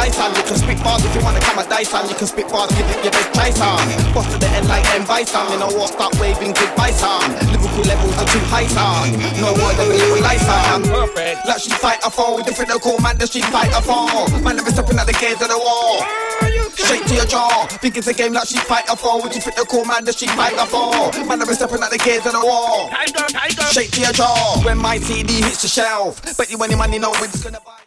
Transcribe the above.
dice on. You can spit bars if you wanna come a dice on. You can spit bars if you think your best choice on. Boss to the end like M. Bison. You know what? Start waving goodbye son. Liverpool levels are too high son. No word of a little light on. Perfect. Like she fight a foe. Different call man the street fight a foe. Man never stepping at the gates of the wall. Straight to your jaw. Think it's a game like she fight a foe. Would you fit the call man the street fight a foe? Man never stepping at the gates of the wall. Straight to your jaw. When my CD hits the shelf, bet you any money know it's gonna buy.